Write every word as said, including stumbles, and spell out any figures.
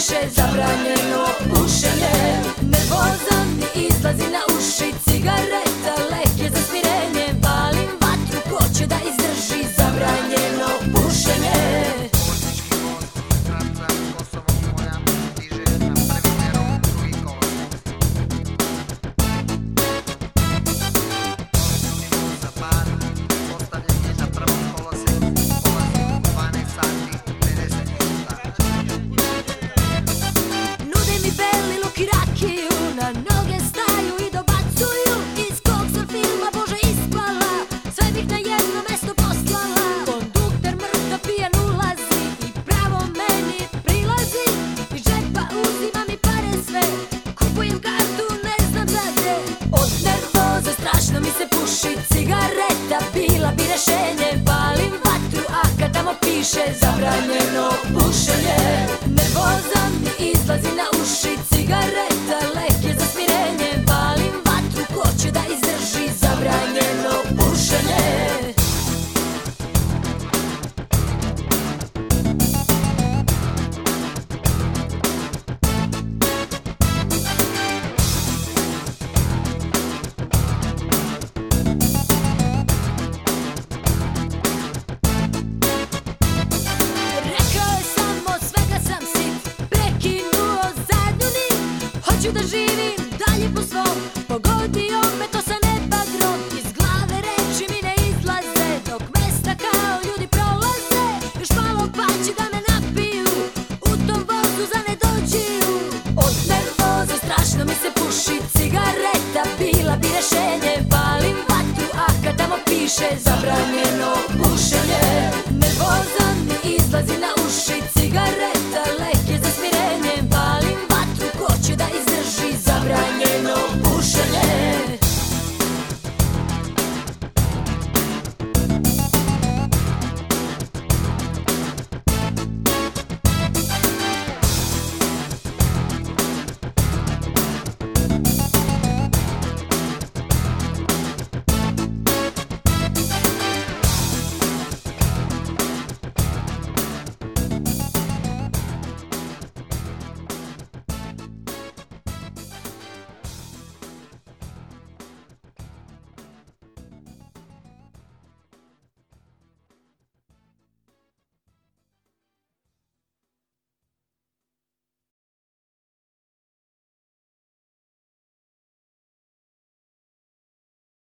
piše zabranjeno pušenje. Nervoza mi izlazi na uši, cigareta lek je za smirenje. Palim vatru, ko će da izdrži zabranjeno pušenje. Na noge staju i dobacuju, iz kog sam filma Bože ispala, sve bih na jedno mesto poslala. Kondukter mrtav pijan ulazi i pravo meni prilazi, iz džepa uzima mi pare sve, kupujem kartu ne znam za gde. Od nervoze strašno mi se puši, cigareta bila bi rešenje. Palim vatru, a kad tamo piše zabranjeno pušenje. Nervoza mi izlazi na uši,